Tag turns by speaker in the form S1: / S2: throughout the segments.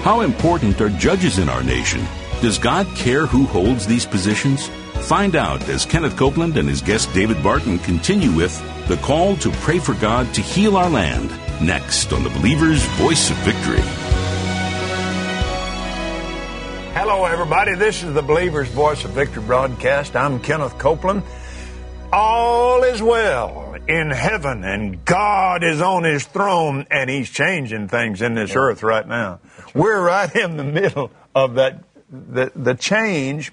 S1: How important are judges in our nation? Does God care who holds these positions? Find out as Kenneth Copeland and his guest David Barton continue with The Call to Pray for God to Heal Our Land, next on the Believer's Voice of Victory.
S2: Hello, everybody. This is the Believer's Voice of Victory broadcast. I'm Kenneth Copeland. All is well in heaven, and God is on His throne, and He's changing things in this earth right now. We're right in the middle of the change.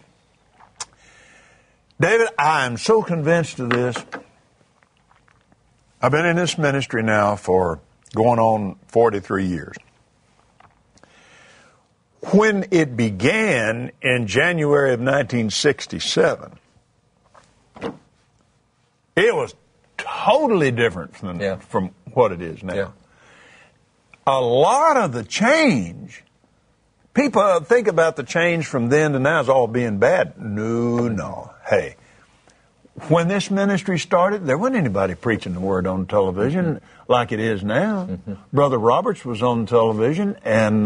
S2: David, I am so convinced of this. I've been in this ministry now for going on 43 years. When it began in January of 1967, it was totally different from what it is now. Yeah. A lot of the change, people think about the change from then to now as all being bad. No. Hey, when this ministry started, there wasn't anybody preaching the Word on television like it is now. Brother Roberts was on television, and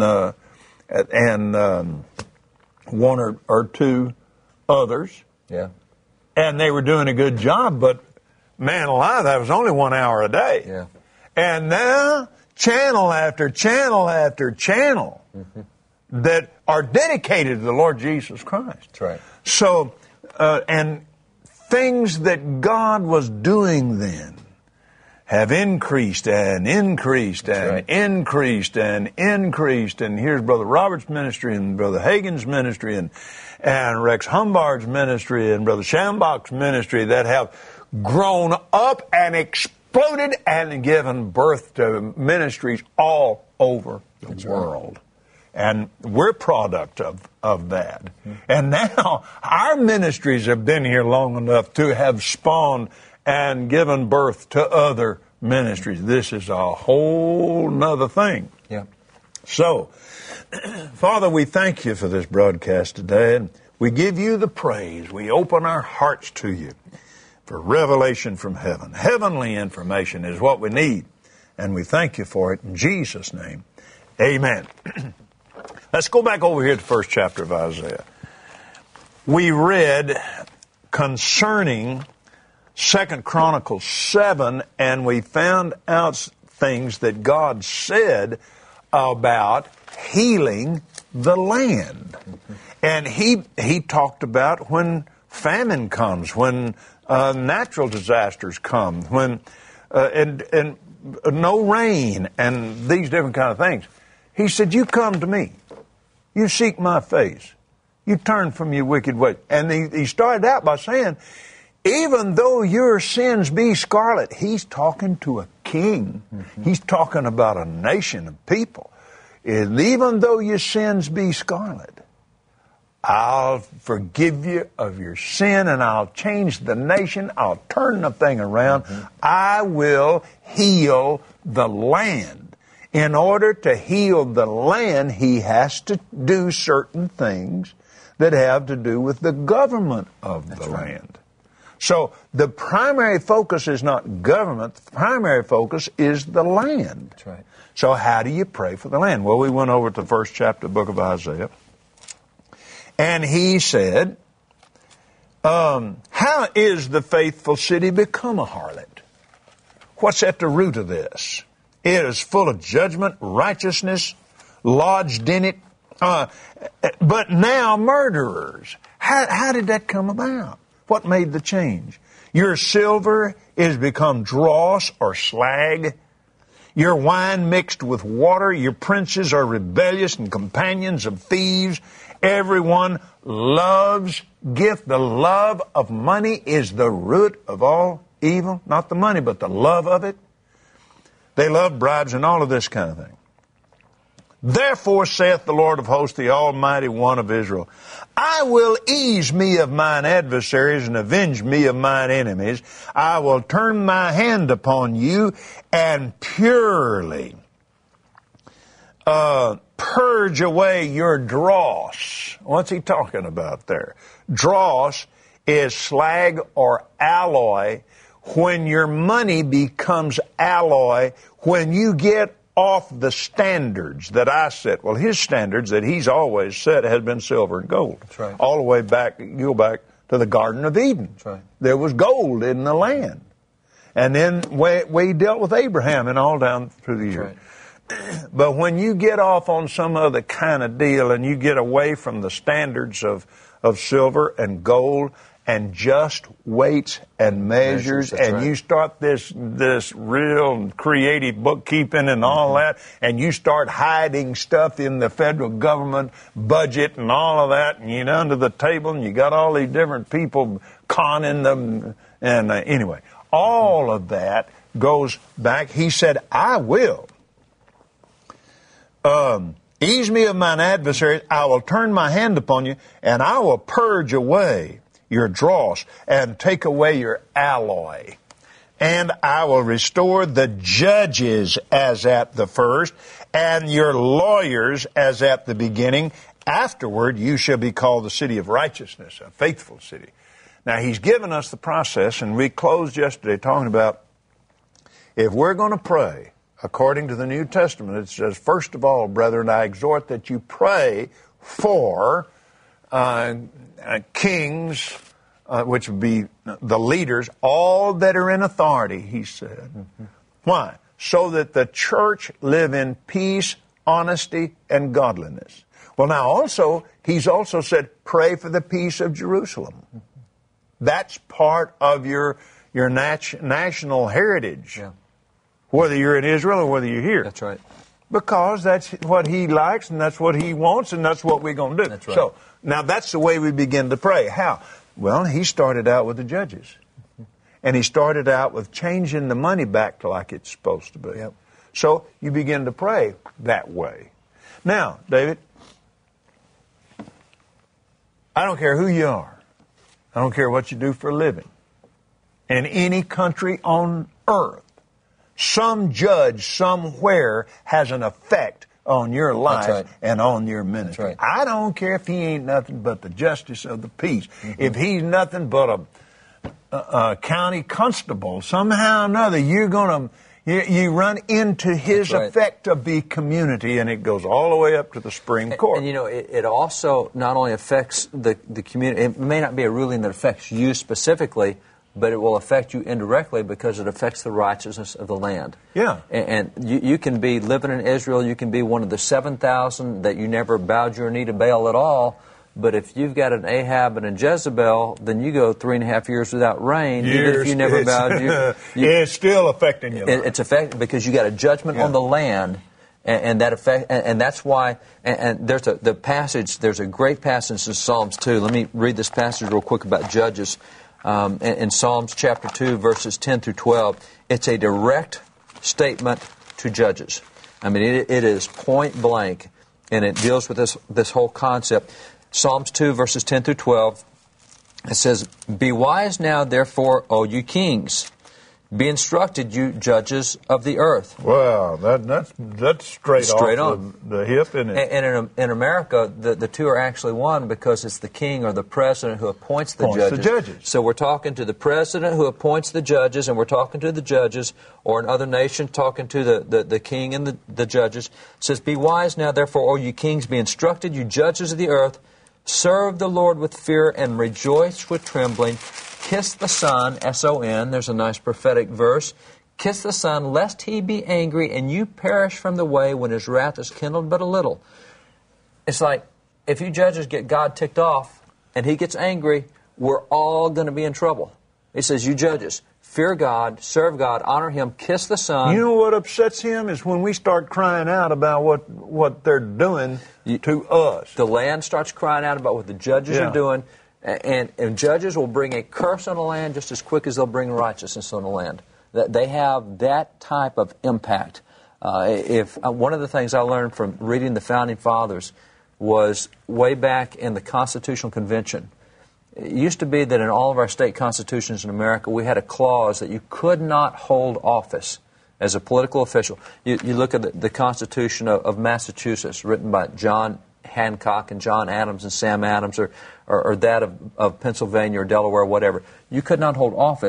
S2: one or two others. Yeah. And they were doing a good job, but man alive, that was only 1 hour a day. Yeah. And now, channel after channel after channel that are dedicated to the Lord Jesus Christ. That's right. So, and things that God was doing then have increased and increased and increased and increased. And here's Brother Robert's ministry and Brother Hagin's ministry and Rex Humbard's ministry and Brother Schambach's ministry that have grown up and exploded and given birth to ministries all over the world. And we're product of that. And now our ministries have been here long enough to have spawned and given birth to other ministries. This is a whole nother thing. Yeah. So, Father, we thank you for this broadcast today, and we give you the praise. We open our hearts to you for revelation from heaven. Heavenly information is what we need, and we thank you for it in Jesus' name. Amen. Let's go back over here to the first chapter of Isaiah. We read concerning 2 Chronicles 7, and we found out things that God said about healing the land. And he talked about when famine comes, when natural disasters come, when and no rain, and these different kind of things. He said, you come to me. You seek my face. You turn from your wicked ways. And he started out by saying, even though your sins be scarlet, he's talking to a king. He's talking about a nation of people. And even though your sins be scarlet, I'll forgive you of your sin, and I'll change the nation. I'll turn the thing around. I will heal the land. In order to heal the land, he has to do certain things that have to do with the government of the land. So the primary focus is not government. The primary focus is the land. That's right. So how do you pray for the land? Well, we went over to the first chapter of the book of Isaiah. And he said, how is the faithful city become a harlot? What's at the root of this? It is full of judgment, righteousness, lodged in it, but now murderers. How did that come about? What made the change? Your silver is become dross or slag. Your wine mixed with water. Your princes are rebellious and companions of thieves. Everyone loves gift. The love of money is the root of all evil. Not the money, but the love of it. They love bribes and all of this kind of thing. Therefore saith the Lord of hosts, the Almighty One of Israel, I will ease me of mine adversaries and avenge me of mine enemies. I will turn my hand upon you and purely purge away your dross. What's he talking about there? Dross is slag or alloy. When your money becomes alloy, when you get off the standards that I set. Well, his standards that he's always set has been silver and gold.
S3: That's right.
S2: All the way back, go back to the Garden of Eden.
S3: That's right.
S2: There was gold in the land. And then we dealt with Abraham and all down through the years. Right. But when you get off on some other kind of deal and you get away from the standards of silver and gold and just weights and measures, and right. You start this real creative bookkeeping and all that, and you start hiding stuff in the federal government budget and all of that, and you're under the table, and you got all these different people conning them, and anyway, all of that goes back. He said, I will ease me of mine adversaries, I will turn my hand upon you, and I will purge away your dross and take away your alloy. And I will restore the judges as at the first, and your lawyers as at the beginning. Afterward, you shall be called the city of righteousness, a faithful city. Now, he's given us the process, and we closed yesterday talking about if we're going to pray according to the New Testament, it says, first of all, brethren, I exhort that you pray for kings, which would be the leaders, all that are in authority, he said. Mm-hmm. Why? So that the church live in peace, honesty, and godliness. Well, now also, he's also said, pray for the peace of Jerusalem. Mm-hmm. That's part of your national heritage. Yeah. Whether you're in Israel or whether you're here.
S3: That's right.
S2: Because that's what he likes and that's what he wants and that's what we're going to do.
S3: That's right.
S2: So, now that's the way we begin to pray. How? Well, he started out with the judges. And he started out with changing the money back to like it's supposed to be.
S3: Yep.
S2: So, you begin to pray that way. Now, David, I don't care who you are. I don't care what you do for a living. In any country on earth, some judge somewhere has an effect on your life right. and on your ministry.
S3: Right.
S2: I don't care if he ain't nothing but the justice of the peace. Mm-hmm. If he's nothing but a county constable, somehow or another, you're going to you run into his
S3: right.
S2: effect of the community, and it goes all the way up to the Supreme Court.
S3: And you know, it also not only affects the community. It may not be a ruling that affects you specifically, but it will affect you indirectly because it affects the righteousness of the land.
S2: Yeah.
S3: And you can be living in Israel, you can be one of the 7,000 that you never bowed your knee to Baal at all, but if you've got an Ahab and a Jezebel, then you go 3.5 years without rain, even if you never bowed
S2: it's still affecting you.
S3: It's affecting because you got a judgment on the land, and that effect, and that's why. And there's there's a great passage in Psalms 2. Let me read this passage real quick about judges. In Psalms chapter 2, verses 10 through 12, it's a direct statement to judges. I mean, it is point blank, and it deals with this whole concept. Psalms 2, verses 10 through 12, it says, Be wise now, therefore, O you kings. Be instructed, you judges of the earth.
S2: Wow, that's straight off
S3: on
S2: the hip, isn't it?
S3: And in America, the two are actually one because it's the king or the president who appoints the judges. So we're talking to the president who appoints the judges, and we're talking to the judges, or in other nations, talking to the king and the judges. It says, Be wise now, therefore, O you kings, be instructed, you judges of the earth. Serve the Lord with fear and rejoice with trembling. Kiss the Son, S-O-N, there's a nice prophetic verse. Kiss the Son, lest he be angry, and you perish from the way when his wrath is kindled but a little. It's like, if you judges get God ticked off, and he gets angry, we're all going to be in trouble. It says, you judges, fear God, serve God, honor him, kiss the Son.
S2: You know what upsets him is when we start crying out about what they're doing to us.
S3: The land starts crying out about what the judges are doing. And judges will bring a curse on the land just as quick as they'll bring righteousness on the land. They have that type of impact. One of the things I learned from reading the Founding Fathers was way back in the Constitutional Convention. It used to be that in all of our state constitutions in America, we had a clause that you could not hold office as a political official. You look at the Constitution of Massachusetts, written by John Hancock and John Adams and Sam Adams, or that of Pennsylvania or Delaware or whatever. You could not hold office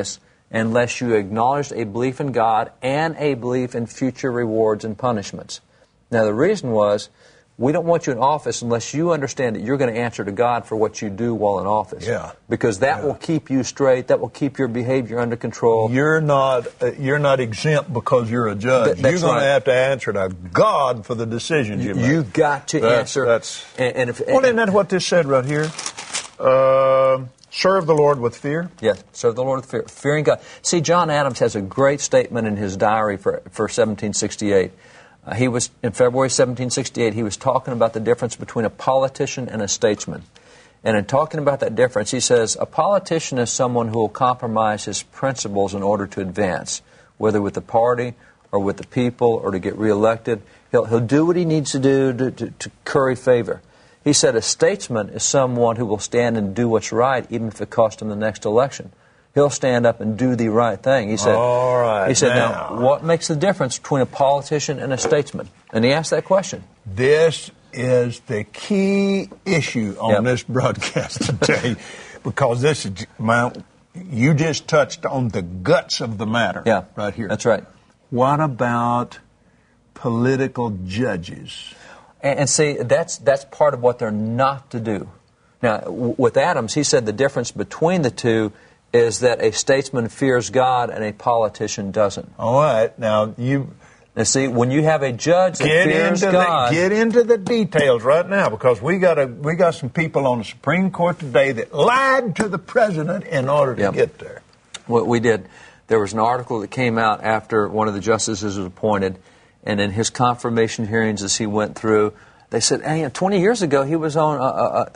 S3: unless you acknowledged a belief in God and a belief in future rewards and punishments. Now, the reason was, we don't want you in office unless you understand that you're going to answer to God for what you do while in office.
S2: Yeah.
S3: Because that will keep you straight. That will keep your behavior under control.
S2: You're not exempt because you're a judge. You're going to have to answer to God for the decisions you make.
S3: You've got to answer.
S2: Isn't that what this said right here? Serve the Lord with fear?
S3: Yes, serve the Lord with fear. Fearing God. See, John Adams has a great statement in his diary for 1768. He was, in February 1768, he was talking about the difference between a politician and a statesman. And in talking about that difference, he says, a politician is someone who will compromise his principles in order to advance, whether with the party or with the people or to get reelected. He'll do what he needs to do to curry favor. He said a statesman is someone who will stand and do what's right, even if it costs him the next election. He'll stand up and do the right thing. He said,
S2: all right,
S3: he said, now, what makes the difference between a politician and a statesman? And he asked that question.
S2: This is the key issue on this broadcast today, because this is, you just touched on the guts of the matter right here.
S3: That's right.
S2: What about political judges?
S3: And see, that's part of what they're not to do. Now, with Adams, he said the difference between the two is that a statesman fears God and a politician doesn't.
S2: All right. Now,
S3: see, when you have a judge that fears God...
S2: Get into the details right now, because we got some people on the Supreme Court today that lied to the president in order to get there.
S3: What we did, there was an article that came out after one of the justices was appointed, and in his confirmation hearings as he went through, they said, hey, 20 years ago he was on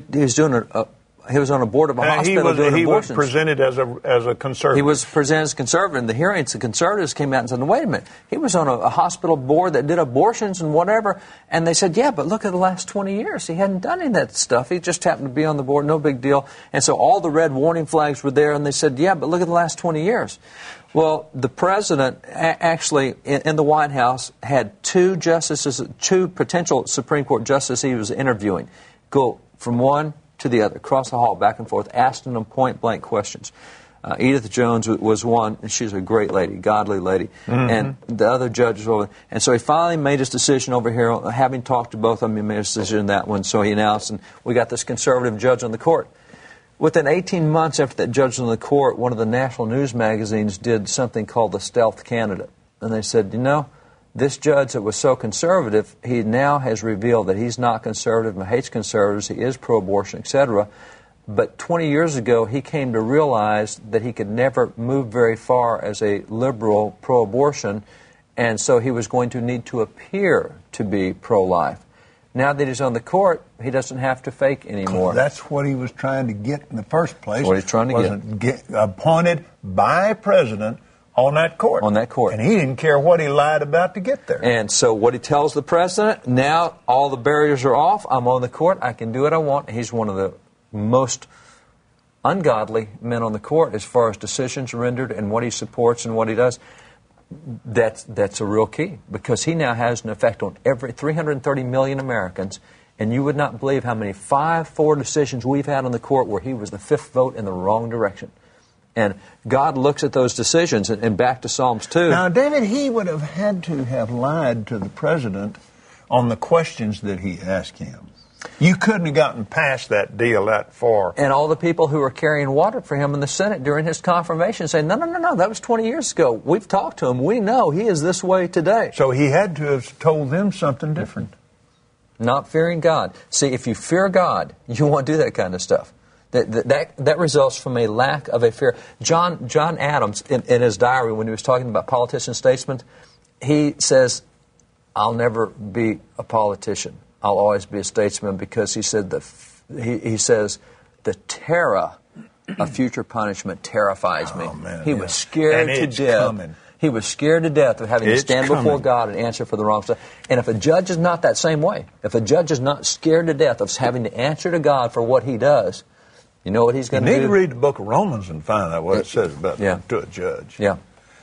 S3: he was on a board of a hospital doing abortions.
S2: He was presented as a conservative.
S3: He was presented as a conservative. In the hearings, the conservatives came out and said, no, wait a minute. He was on a hospital board that did abortions and whatever. And they said, yeah, but look at the last 20 years. He hadn't done any of that stuff. He just happened to be on the board, no big deal. And so all the red warning flags were there, and they said, yeah, but look at the last 20 years. Well, the president actually, in the White House, had two potential Supreme Court justices he was interviewing go from one to the other, across the hall, back and forth, asking them point-blank questions. Edith Jones was one, and she's a great lady, godly lady, and the other judges over. And so he finally made his decision over here, having talked to both of them, he made his decision in that one, so he announced, and we got this conservative judge on the court. Within 18 months after that judge was on the court, one of the national news magazines did something called the stealth candidate. And they said, you know, this judge that was so conservative, he now has revealed that he's not conservative and hates conservatives, he is pro-abortion, etc. But 20 years ago, he came to realize that he could never move very far as a liberal pro-abortion, and so he was going to need to appear to be pro-life. Now that he's on the court, he doesn't have to fake anymore.
S2: That's what he was trying to get in the first place.
S3: That's what he's trying to
S2: get appointed by a president on that court.
S3: On that court.
S2: And he didn't care what he lied about to get there.
S3: And so what he tells the president, now all the barriers are off, I'm on the court, I can do what I want. He's one of the most ungodly men on the court as far as decisions rendered and what he supports and what he does. That's a real key, because he now has an effect on every 330 million Americans, and you would not believe how many 5-4 decisions we've had on the court where he was the fifth vote in the wrong direction. And God looks at those decisions, and back to Psalms 2.
S2: Now, David, he would have had to have lied to the president on the questions that he asked him. You couldn't have gotten past that deal that far.
S3: And all the people who were carrying water for him in the Senate during his confirmation say, no, that was 20 years ago. We've talked to him. We know he is this way today.
S2: So he had to have told them something different.
S3: Not fearing God. See, if you fear God, you won't do that kind of stuff. That results from a lack of a fear. John Adams, in his diary, when he was talking about politician statesmen, he says, I'll never be a politician. I'll always be a statesman, because he said he says the terror of future punishment terrifies me.
S2: Man,
S3: he was scared to death.
S2: Coming.
S3: He was scared to death of having to stand before God and answer for the wrong stuff. And if a judge is not that same way, if a judge is not scared to death of having to answer to God for what he does, you know what he's going to do?
S2: You need to read the book of Romans and find out what it says about to a judge.
S3: Yeah.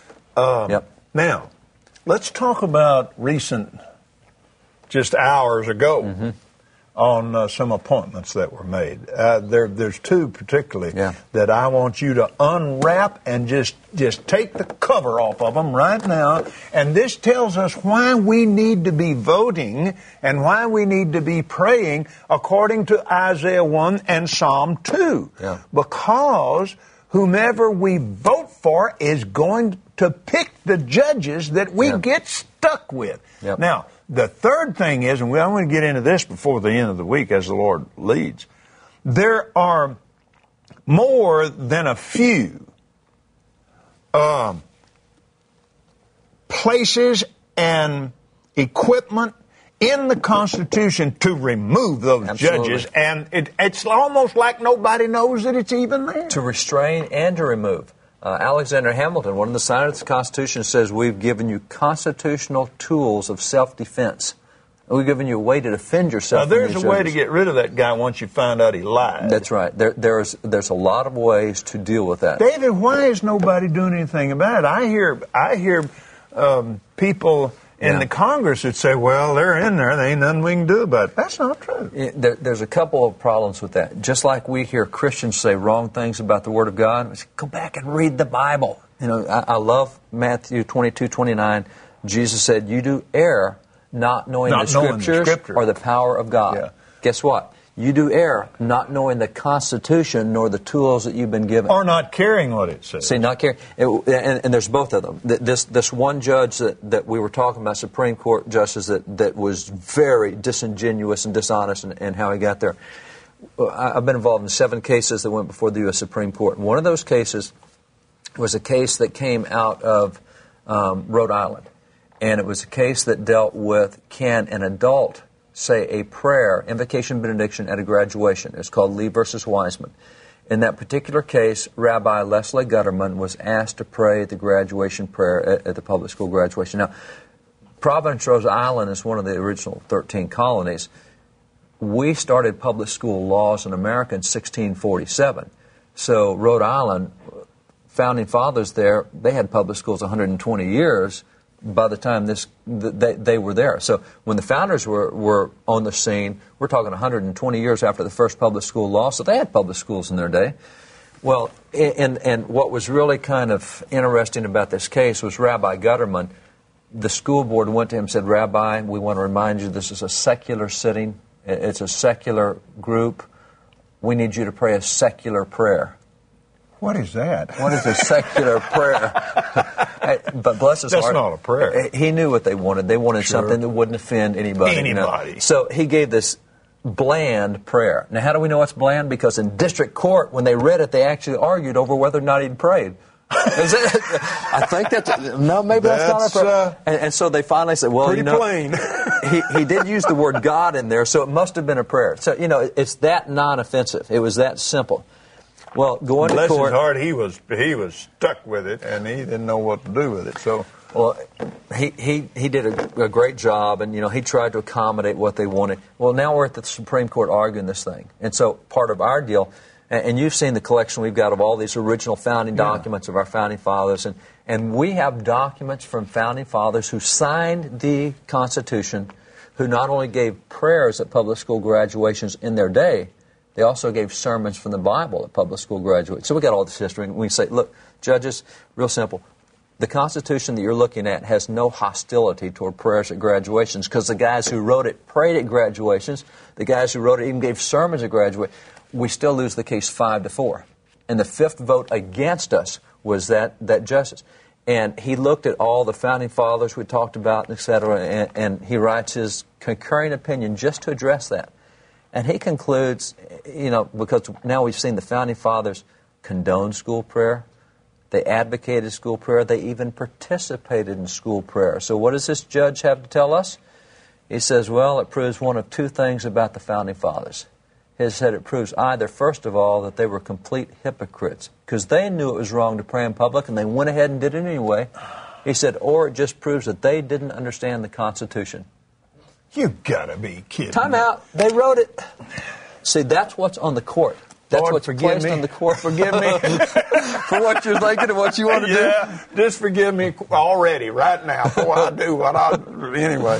S2: Now, let's talk about recent, just hours ago, on some appointments that were made. There's two particularly that I want you to unwrap and just take the cover off of them right now. And this tells us why we need to be voting and why we need to be praying according to Isaiah 1 and Psalm 2. Yeah. Because whomever we vote for is going to pick the judges that we get stuck with. Yep. Now, the third thing is, and I'm going to get into this before the end of the week as the Lord leads, there are more than a few places and equipment in the Constitution to remove those judges, and it's almost like nobody knows that it's even there.
S3: To restrain and to remove. Alexander Hamilton, one of the signers of the Constitution, says we've given you constitutional tools of self-defense. We've given you a way to defend yourself.
S2: Now, there's a way to get rid of that guy once you find out he lied.
S3: That's right. There's a lot of ways to deal with that.
S2: David, why is nobody doing anything about it? I hear people in the Congress that say, well, they're in there, there ain't nothing we can do about it. That's not true.
S3: There's a couple of problems with that. Just like we hear Christians say wrong things about the Word of God, we say, go back and read the Bible. You know, I love Matthew 22:29. Jesus said, you do err not knowing the Scriptures or the power of God. Yeah. Guess what? You do err not knowing the Constitution nor the tools that you've been given.
S2: Or not caring what it says.
S3: See, not caring. And there's both of them. This one judge that we were talking about, Supreme Court justice, that was very disingenuous and dishonest in how he got there. I've been involved in 7 cases that went before the U.S. Supreme Court. And one of those cases was a case that came out of Rhode Island. And it was a case that dealt with, can an adult say a prayer, invocation benediction at a graduation? It's called Lee versus Wiseman. In that particular case, Rabbi Leslie Gutterman was asked to pray the graduation prayer at the public school graduation. Now, Providence, Rhode Island is one of the original 13 colonies. We started public school laws in America in 1647. So Rhode Island, founding fathers there, they had public schools 120 years by the time they were there. So when the founders were on the scene, we're talking 120 years after the first public school law, so they had public schools in their day. Well, and what was really kind of interesting about this case was Rabbi Gutterman, the school board went to him and said, Rabbi, we want to remind you this is a secular sitting. It's a secular group. We need you to pray a secular prayer.
S2: What is that?
S3: What is a secular prayer? But bless his heart.
S2: That's not a prayer.
S3: He knew what they wanted. They wanted something that wouldn't offend anybody. You know? So he gave this bland prayer. Now, how do we know it's bland? Because in district court, when they read it, they actually argued over whether or not he'd prayed. I think that's not a prayer. And so they finally said, well,
S2: pretty plain.
S3: he did use the word God in there, so it must have been a prayer. So, you know, it's that non-offensive. It was that simple. Well, going to court.
S2: Bless his heart, he was stuck with it, and he didn't know what to do with it. So,
S3: well, he did a great job, and you know he tried to accommodate what they wanted. Well, now we're at the Supreme Court arguing this thing, and so part of our deal, and you've seen the collection we've got of all these original founding documents of our founding fathers, and we have documents from founding fathers who signed the Constitution, who not only gave prayers at public school graduations in their day. They also gave sermons from the Bible at public school graduates. So we got all this history, and we say, look, judges, real simple. The Constitution that you're looking at has no hostility toward prayers at graduations because the guys who wrote it prayed at graduations. The guys who wrote it even gave sermons at graduations. We still lose the case 5-4. And the 5th vote against us was that justice. And he looked at all the founding fathers we talked about, et cetera, and he writes his concurring opinion just to address that. And he concludes, you know, because now we've seen the founding fathers condone school prayer. They advocated school prayer. They even participated in school prayer. So what does this judge have to tell us? He says, well, it proves one of 2 things about the founding fathers. He said it proves either, first of all, that they were complete hypocrites because they knew it was wrong to pray in public and they went ahead and did it anyway. He said, or it just proves that they didn't understand the Constitution.
S2: You gotta be kidding.
S3: Time out. They wrote it. See, that's what's on the court. That's
S2: Lord,
S3: what's placed on the court.
S2: Forgive me
S3: for what you're thinking and what you want to
S2: do. Just forgive me already, right now, before I do what I do. Anyway.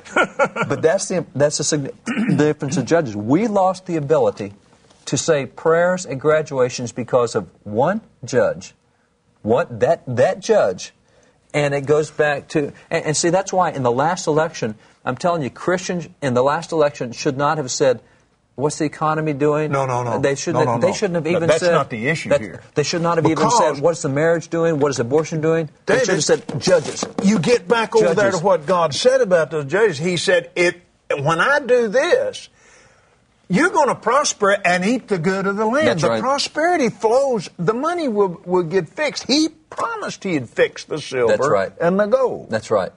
S3: But that's the difference of judges. We lost the ability to say prayers at graduations because of one judge, that judge, and it goes back to and see, that's why in the last election, I'm telling you, Christians in the last election should not have said, "What's the economy doing?"
S2: No.
S3: They shouldn't have even
S2: said.
S3: That's
S2: not the issue here.
S3: They should not have even said, "What's the marriage doing? What is abortion doing?" They should have said, "Judges."
S2: You get back over there to what God said about those judges. He said, "When I do this, you're going to prosper and eat the good of the land."
S3: That's right.
S2: Prosperity flows. The money will get fixed. He promised He'd fix the silver and the gold.
S3: That's right.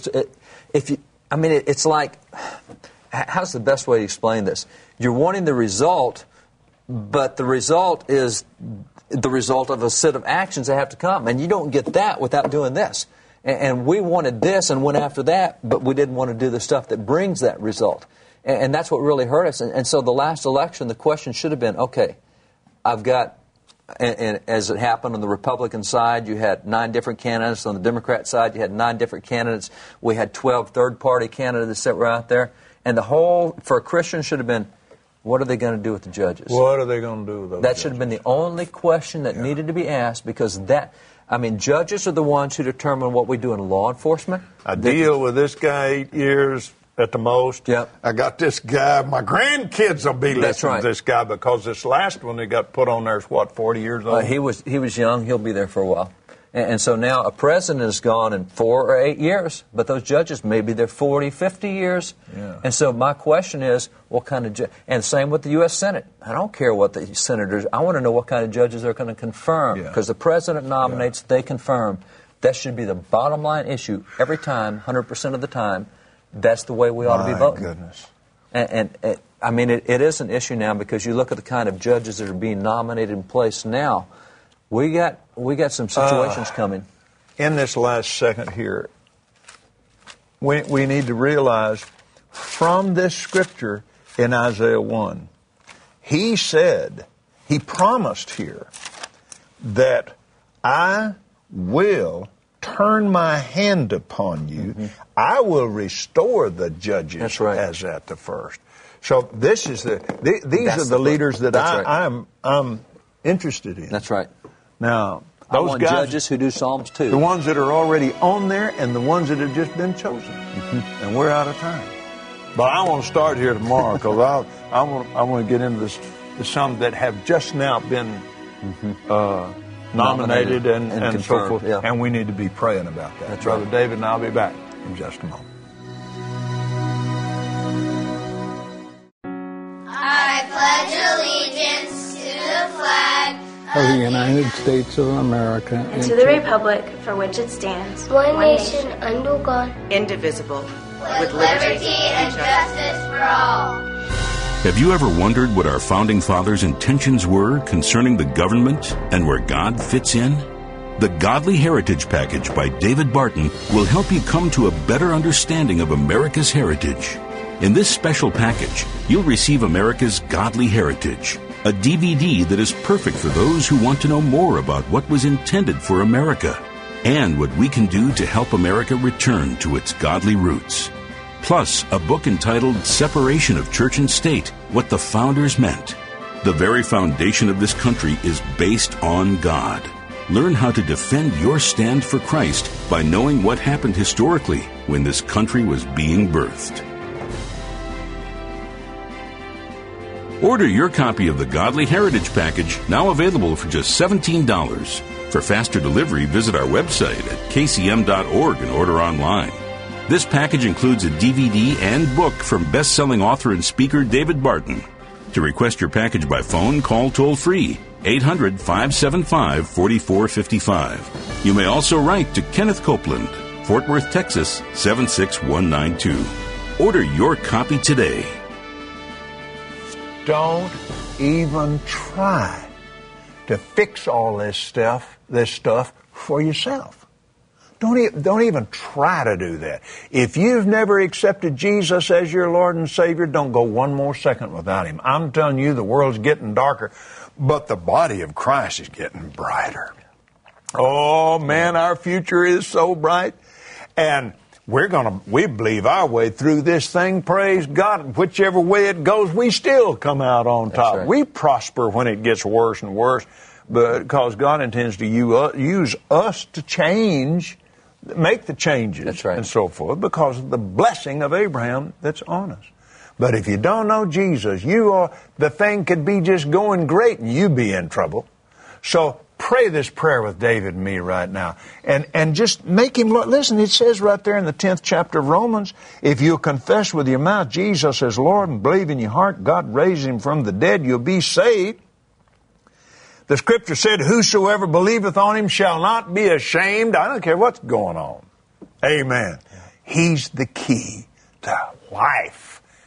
S3: It's like, how's the best way to explain this? You're wanting the result, but the result is the result of a set of actions that have to come, and you don't get that without doing this. And we wanted this and went after that, but we didn't want to do the stuff that brings that result. And that's what really hurt us. And so the last election, the question should have been, okay, I've got, and as it happened on the Republican side, you had 9 different candidates. On the Democrat side, you had 9 different candidates. We had 12 third-party candidates that were out there. And the whole, for a Christian, should have been, what are they going to do with the judges?
S2: What are they going to do with those
S3: judges? That should have been the only question that needed to be asked, because judges are the ones who determine what we do in law enforcement.
S2: I deal with this guy 8 years at the most.
S3: Yep.
S2: I got this guy. My grandkids will be listening to this guy, because this last one that got put on there is, 40 years old?
S3: He was young. He'll be there for a while. And so now a president is gone in 4 or 8 years, but those judges may be there 40, 50 years.
S2: Yeah.
S3: And so my question is, what kind of and same with the U.S. Senate. I don't care what the senators, I want to know what kind of judges they're going to confirm, because the president nominates, they confirm. That should be the bottom line issue every time, 100% of the time. That's the way we ought to be voting.
S2: My goodness.
S3: And it is an issue now, because you look at the kind of judges that are being nominated in place now. We got some situations coming.
S2: In this last second here, we need to realize from this scripture in Isaiah 1, He promised here that I will turn my hand upon you. Mm-hmm. I will restore the judges as at the first. So this is these are the leaders that I'm interested in.
S3: That's right.
S2: Now,
S3: I want judges who do Psalms 2.
S2: The ones that are already on there and the ones that have just been chosen. Mm-hmm. And we're out of time. But I want to start here tomorrow, because I want to get into some that have just now been nominated and so forth. Yeah. And we need to be praying about that.
S3: That's
S2: Brother
S3: right.
S2: David and I'll be back in just a moment.
S4: I pledge allegiance to the flag
S5: of the United States of America
S6: and to the republic for which it stands,
S4: one nation under God,
S7: indivisible,
S4: with liberty and justice for all.
S1: Have you ever wondered what our founding fathers' intentions were concerning the government and where God fits in? The Godly Heritage Package by David Barton will help you come to a better understanding of America's heritage. In this special package, you'll receive America's Godly Heritage, a DVD that is perfect for those who want to know more about what was intended for America and what we can do to help America return to its godly roots. Plus, a book entitled Separation of Church and State, What the Founders Meant. The very foundation of this country is based on God. Learn how to defend your stand for Christ by knowing what happened historically when this country was being birthed. Order your copy of the Godly Heritage Package, now available for just $17. For faster delivery, visit our website at kcm.org and order online. This package includes a DVD and book from best-selling author and speaker David Barton. To request your package by phone, call toll-free 800-575-4455. You may also write to Kenneth Copeland, Fort Worth, Texas 76192. Order your copy today.
S2: Don't even try to fix all this stuff for yourself. Don't even try to do that. If you've never accepted Jesus as your Lord and Savior, don't go one more second without Him. I'm telling you, the world's getting darker, but the body of Christ is getting brighter. Oh, man, our future is so bright. And we believe our way through this thing, praise God. Whichever way it goes, we still come out on top. Right. We prosper when it gets worse and worse, because God intends to use us to change, make the changes and so forth, because of the blessing of Abraham that's on us. But if you don't know Jesus, the thing could be just going great and you be in trouble. So pray this prayer with David and me right now. And just make him, listen, it says right there in the 10th chapter of Romans, if you'll confess with your mouth Jesus as Lord and believe in your heart God raised him from the dead, you'll be saved. The scripture said, whosoever believeth on him shall not be ashamed. I don't care what's going on. Amen. He's the key to life,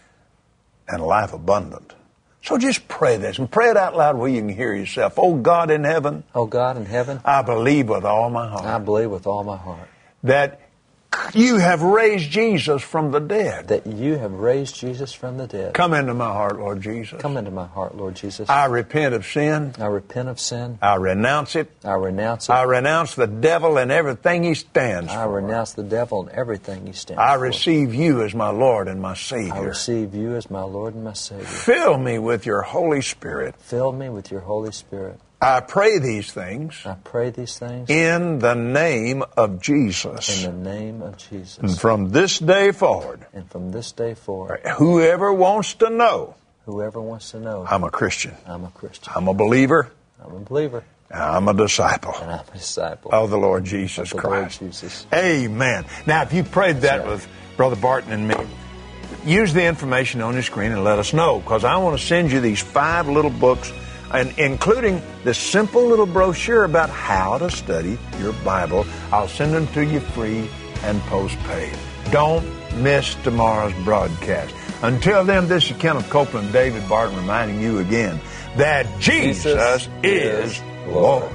S2: and life abundant. So just pray this, and pray it out loud where you can hear yourself. Oh, God in heaven.
S3: Oh, God in heaven.
S2: I believe with all my heart.
S3: I believe with all my heart.
S2: That you have raised Jesus from the dead.
S3: That you have raised Jesus from the dead.
S2: Come into my heart, Lord Jesus.
S3: Come into my heart, Lord Jesus.
S2: I repent of sin.
S3: I repent of sin.
S2: I renounce it.
S3: I renounce it.
S2: I renounce the devil and everything he stands for.
S3: I renounce the devil and everything he stands for.
S2: I receive you as my Lord and my Savior.
S3: I receive you as my Lord and my Savior.
S2: Fill me with your Holy Spirit.
S3: Fill me with your Holy Spirit.
S2: I pray these things.
S3: I pray these things.
S2: In the name of Jesus.
S3: In the name of Jesus.
S2: And from this day forward.
S3: And from this day forward.
S2: Whoever wants to know.
S3: Whoever wants to know.
S2: I'm a Christian.
S3: I'm a Christian.
S2: I'm a believer.
S3: I'm a believer.
S2: I'm a disciple.
S3: And I'm a disciple.
S2: Of the Lord Jesus Christ.
S3: Lord Jesus.
S2: Amen. Now, if you prayed that with Brother Barton and me, use the information on your screen and let us know, because I want to send you these 5 little books, and including this simple little brochure about how to study your Bible. I'll send them to you free and postpaid. Don't miss tomorrow's broadcast. Until then, this is Kenneth Copeland, David Barton, reminding you again that Jesus is Lord.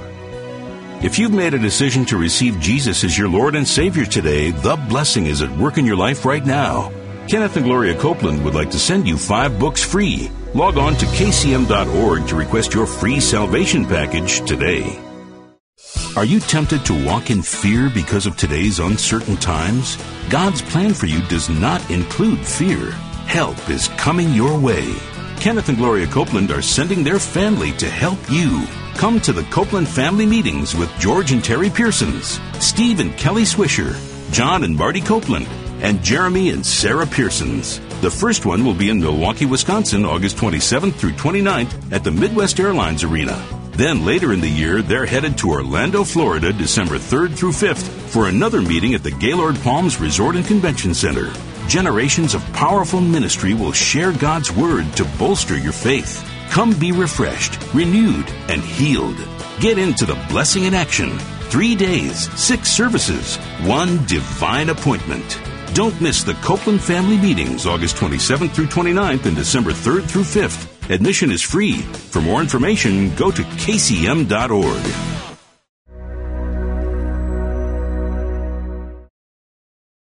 S1: If you've made a decision to receive Jesus as your Lord and Savior today, the blessing is at work in your life right now. Kenneth and Gloria Copeland would like to send you 5 books free. Log on to kcm.org to request your free salvation package today. Are you tempted to walk in fear because of today's uncertain times? God's plan for you does not include fear. Help is coming your way. Kenneth and Gloria Copeland are sending their family to help you. Come to the Copeland Family Meetings with George and Terry Pearsons, Steve and Kelly Swisher, John and Marty Copeland, and Jeremy and Sarah Pearsons. The first one will be in Milwaukee, Wisconsin, August 27th through 29th at the Midwest Airlines Arena. Then later in the year, they're headed to Orlando, Florida, December 3rd through 5th for another meeting at the Gaylord Palms Resort and Convention Center. Generations of powerful ministry will share God's Word to bolster your faith. Come be refreshed, renewed, and healed. Get into the blessing in action. 3 days, 6 services, 1 divine appointment. Don't miss the Copeland Family Meetings, August 27th through 29th and December 3rd through 5th. Admission is free. For more information, go to kcm.org.